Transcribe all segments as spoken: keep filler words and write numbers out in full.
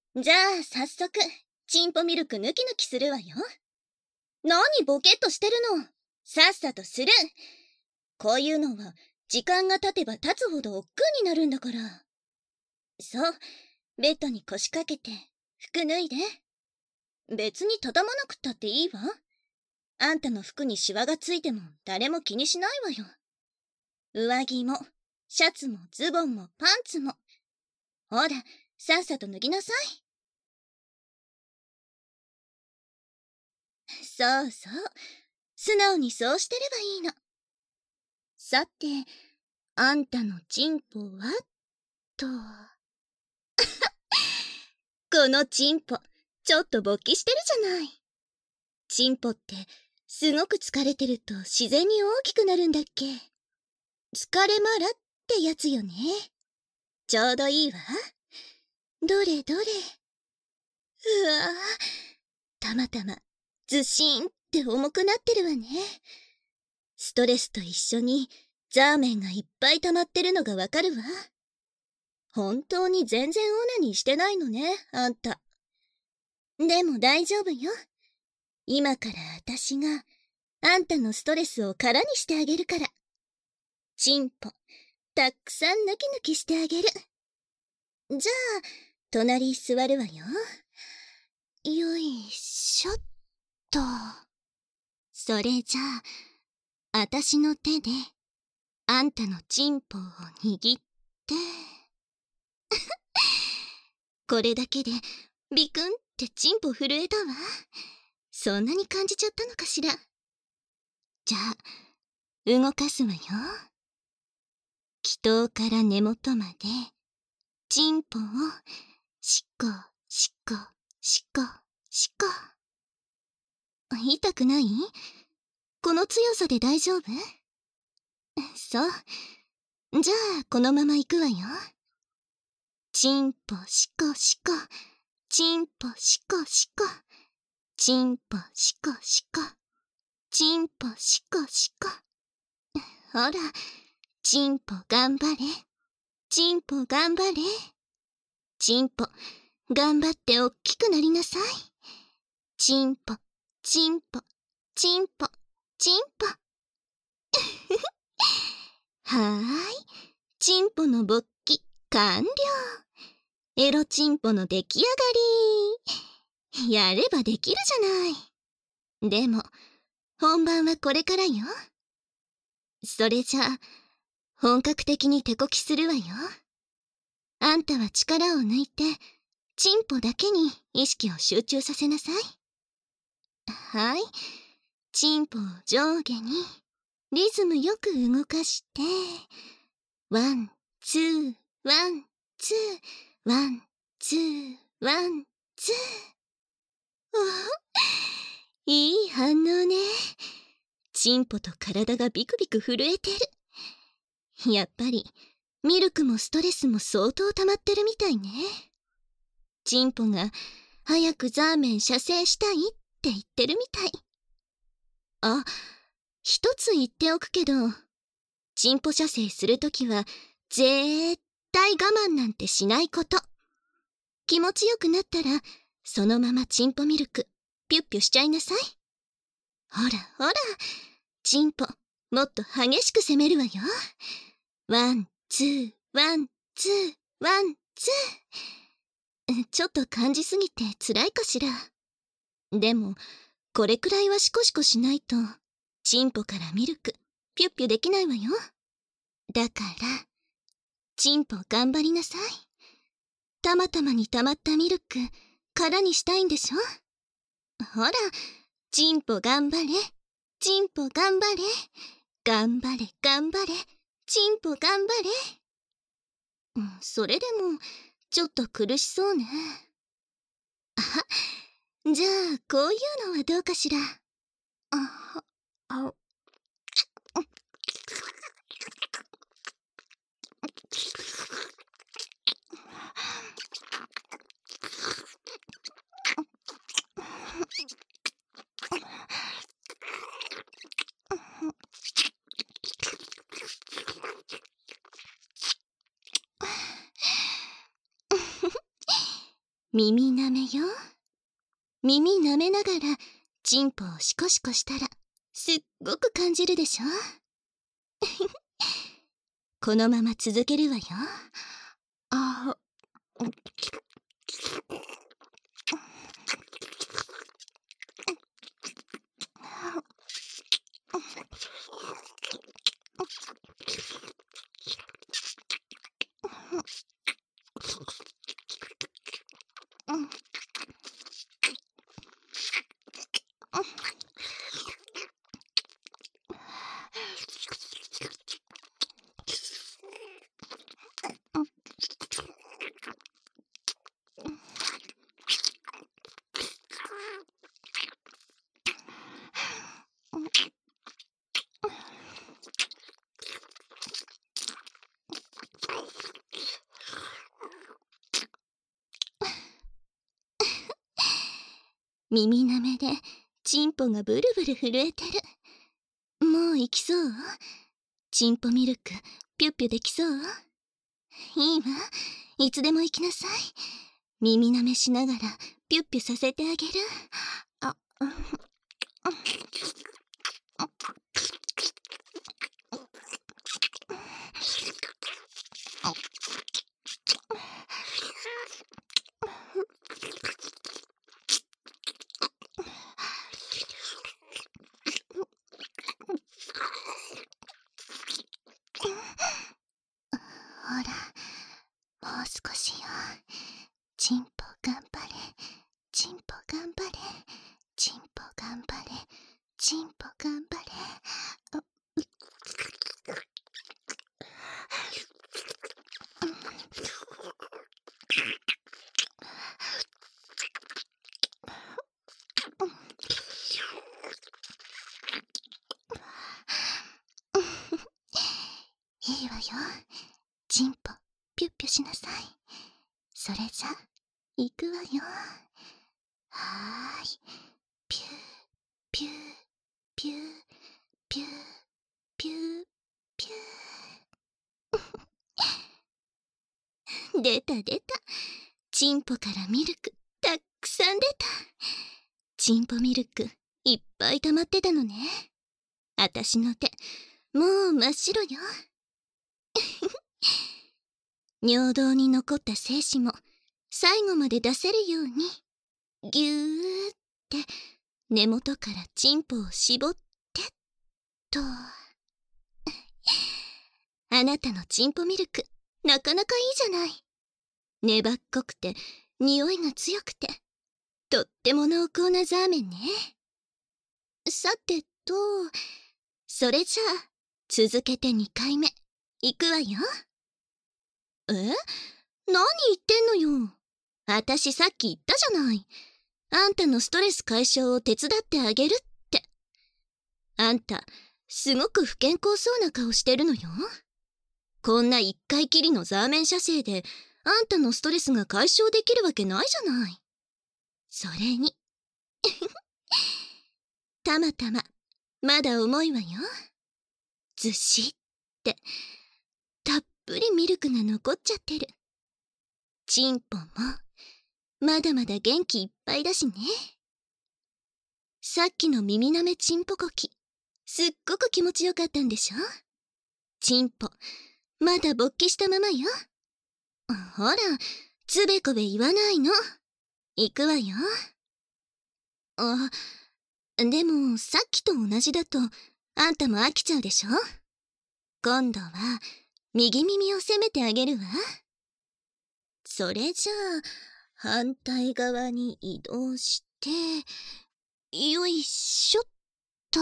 じゃあ、早速、チンポミルク抜き抜きするわよ。何ボケっとしてるの。さっさとする。こういうのは、時間が経てば経つほど億劫になるんだから。そう、ベッドに腰掛けて、服脱いで。別に畳まなくったっていいわ。あんたの服にシワがついても誰も気にしないわよ。上着も、シャツもズボンもパンツも。ほら、さっさと脱ぎなさい。そうそう。素直にそうしてればいいの。さて、あんたのチンポはと。このチンポ、ちょっと勃起してるじゃない。チンポって、すごく疲れてると自然に大きくなるんだっけ。疲れまらってやつよね。ちょうどいいわ。どれどれ。うわぁ、たまたま、ずしーんって重くなってるわね。ストレスと一緒に、ザーメンがいっぱい溜まってるのがわかるわ。本当に全然オナニーしてないのね、あんた。でも大丈夫よ。今から私が、あんたのストレスを空にしてあげるから。チンポ、たくさん抜き抜きしてあげる。じゃあ、隣座るわよ。よいしょっと。それじゃあ、あたしの手で、あんたのチンポを握って。これだけで、ビクンってチンポ震えたわ。そんなに感じちゃったのかしら。じゃあ、動かすわよ。気頭から根元まで、チンポを、しっこ、しっこ、しっこ、しっこ。痛くない？この強さで大丈夫？そう。じゃあ、このまま行くわよ。チンポしこしこ、チンポしこしこ、チンポしこしこ、チンポしこしこ。ほら、チンポ頑張れ。チンポ頑張れ。チンポ、頑張っておっきくなりなさい。チンポ、チンポ、チンポ、チンポ。はーい。チンポの勃起、完了。エロチンポの出来上がり。やればできるじゃない。でも、本番はこれからよ。それじゃあ、本格的に手こきするわよ。あんたは力を抜いて、チンポだけに意識を集中させなさい。はい。チンポを上下に、リズムよく動かして、ワン、ツー、ワン、ツー、ワン、ツー、ワン、ツー。おいい反応ね。チンポと体がビクビク震えてる。やっぱり、ミルクもストレスも相当溜まってるみたいね。チンポが、早くザーメン射精したいって言ってるみたい。あ、一つ言っておくけど、チンポ射精するときは、絶対我慢なんてしないこと。気持ちよくなったら、そのままチンポミルク、ピュッピュしちゃいなさい。ほらほら、チンポ、もっと激しく攻めるわよ。ワン、ツー、ワン、ツー、ワン、ツー。ちょっと感じすぎて辛いかしら。でも、これくらいはシコシコしないと、チンポからミルク、ピュッピュできないわよ。だから、チンポ頑張りなさい。たまたまに溜まったミルク、空にしたいんでしょ？ほら、チンポ頑張れ。チンポ頑張れ。頑張れ、頑張れ。チンポ頑張れ。うん、それでも、ちょっと苦しそうね。あ、じゃあ、こういうのはどうかしら。あ、あ、 耳なめよ。耳舐めながらチンポをシコシコしたらすっごく感じるでしょ。このまま続けるわよ。あ耳なめでチンポがブルブル震えてる。もう行きそう？チンポミルクピュッピュできそう？いいわ、いつでも行きなさい。耳なめしながらピュッピュさせてあげる。あ、うん、ほら、もう少しよ。チンポ頑張れ、チンポ頑張れ、チンポ頑張れ、チンポ頑張れ。あ、いいわよ。チンポピュッピュしなさい。それじゃ行くわよ。はーい。ピューピューピューピューピューピュー。出た出た。チンポからミルクたっくさん出た。チンポミルクいっぱい溜まってたのね。あたしの手もう真っ白よ。尿道に残った精子も最後まで出せるようにぎゅーって根元からチンポを絞ってと。あなたのチンポミルクなかなかいいじゃない。粘っこくて匂いが強くてとっても濃厚なザーメンね。さてと、それじゃあ続けてにかいめいくわよ。え？何言ってんのよ。あたしさっき言ったじゃない。あんたのストレス解消を手伝ってあげるって。あんたすごく不健康そうな顔してるのよ。こんないっかいきりのザーメン射精であんたのストレスが解消できるわけないじゃない。それにたまたままだ重いわよ。ずしってたっぷりミルクが残っちゃってる。チンポもまだまだ元気いっぱいだしね。さっきの耳なめチンポコキすっごく気持ちよかったんでしょ。チンポまだ勃起したままよ。ほら、つべこべ言わないの。行くわよ。あ、でもさっきと同じだとあんたも飽きちゃうでしょ。今度は右耳を攻めてあげるわ。それじゃあ反対側に移動してよいしょっと。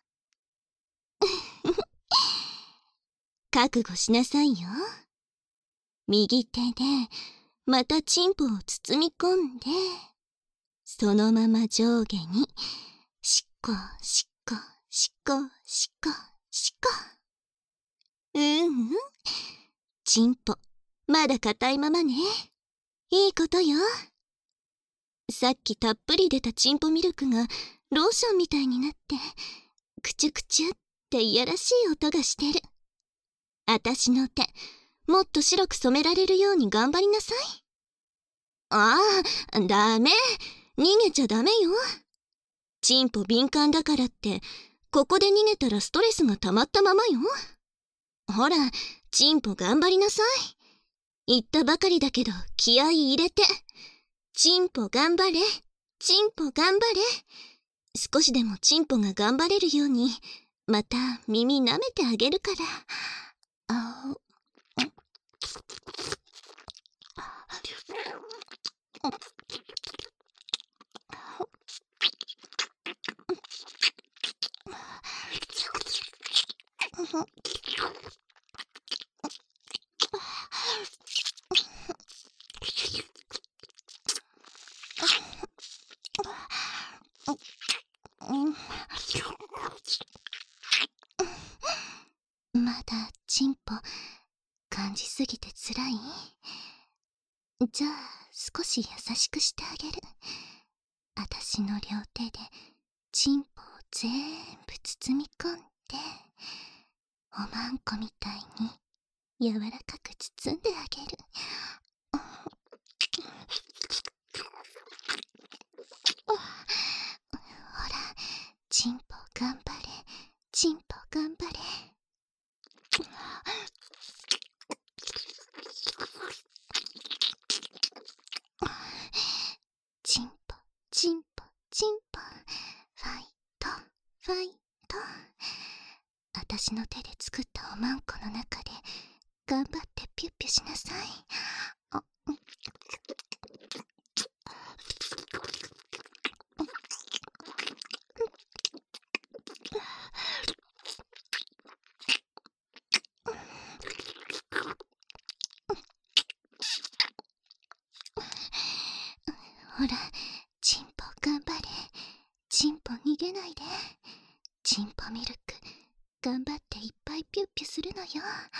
覚悟しなさいよ。右手でまたチンポを包み込んでそのまま上下にしっこしっこしっこしっこしっこ。うんうん、チンポまだ硬いままね。いいことよ。さっきたっぷり出たチンポミルクがローションみたいになってクチュクチュっていやらしい音がしてる。あたしの手もっと白く染められるように頑張りなさい。 ああ、ダメ。逃げちゃダメよ。チンポ敏感だからって、ここで逃げたらストレスが溜まったままよ。ほら、チンポ頑張りなさい。言ったばかりだけど気合い入れて。チンポ頑張れ。チンポ頑張れ。少しでもチンポが頑張れるように、また耳舐めてあげるから。あまだチンポ感じすぎてつらい？じゃあ少し優しくしてあげる。あたしの両手でチンポをぜーんぶ包み込んで、おまんこみたいに柔らかく包んであげる。ほら、チンポ頑張れ、チンポ頑張れ。チンポ、チンポ、チンポ、ファイト、ファイト。あたしの手で作ったおまんこの中で頑張ってピュッピュしなさい。あほら、チンポ頑張れ。チンポ逃げないで。チンポミルク頑張っていっぱいピュッピュするのよ。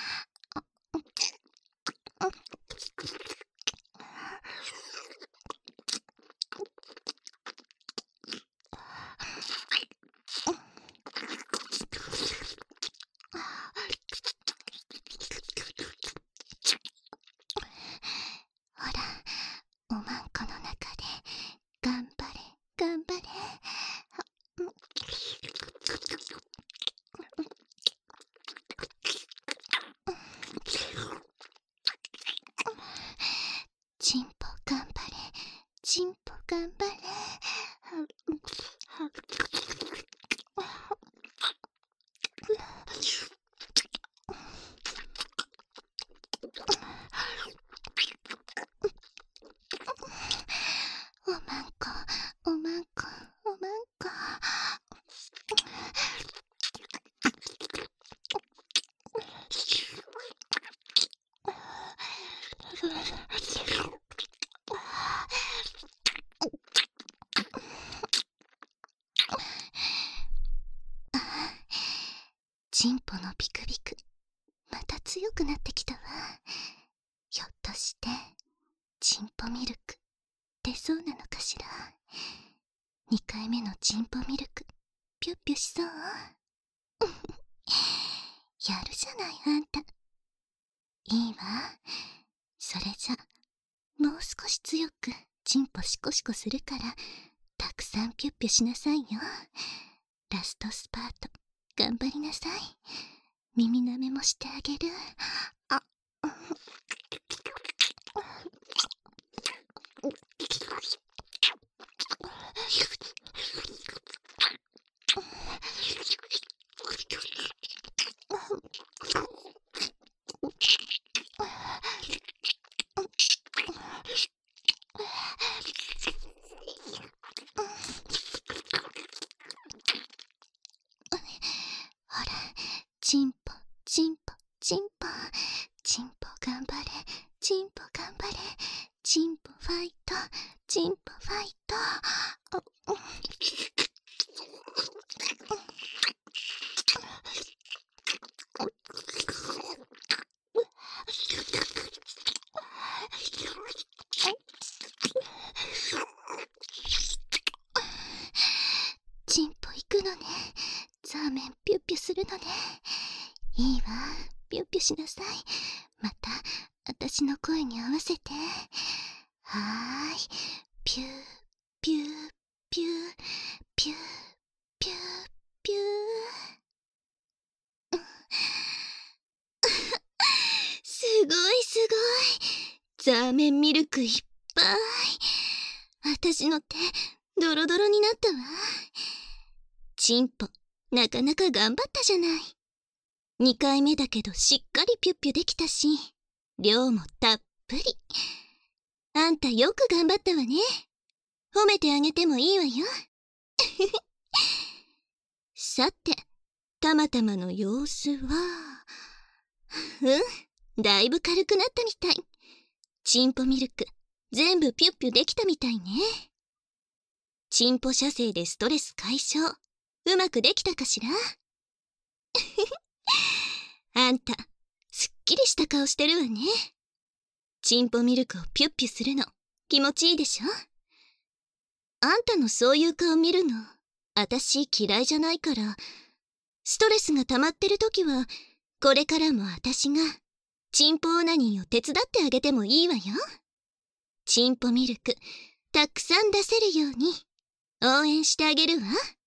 ほら、おまんこの中で頑張れ、頑張れ。チンポ頑張れ、チンポ頑張れ。おまんこ、おまんこ、おまんこ。チンポのビクビク、また強くなってきたわ。ひょっとしてチンポミルク出そうなのかしら。にかいめのチンポミルクピュッピュしそう。やるじゃないあんた。いいわ。それじゃもう少し強くチンポシコシコするから、たくさんピュッピュしなさいよ。ラストスパート頑張りなさい。耳舐めもしてあげる。あほら、チンポ、チンポ、チンポ。チンポ頑張れ、チンポ頑張れ。チンポファイト、チンポファイト。チンポ行くのね。ザーメンピュッピュするのね。いいわ、ピュッピュしなさい。またあたしの声に合わせて。 はーい。ピュー、ピュー、ピュー、ピュー、ピュー、ピュー。すごいすごい。ザーメンミルクいっぱい。私の手、ドロドロになったわ。チンポ、なかなか頑張ったじゃない。にかいめだけどしっかりピュッピュできたし、量もたっぷり。あんたよく頑張ったわね。褒めてあげてもいいわよ。さて、たまたまの様子は、うん、だいぶ軽くなったみたい。チンポミルク、全部ピュッピュできたみたいね。チンポ射精でストレス解消、うまくできたかしら。あんた、すっきりした顔してるわね。チンポミルクをピュッピュするの、気持ちいいでしょ？あんたのそういう顔見るの、あたし嫌いじゃないから、ストレスが溜まってるときは、これからもあたしが、チンポオナニーを手伝ってあげてもいいわよ。チンポミルク、たくさん出せるように、応援してあげるわ。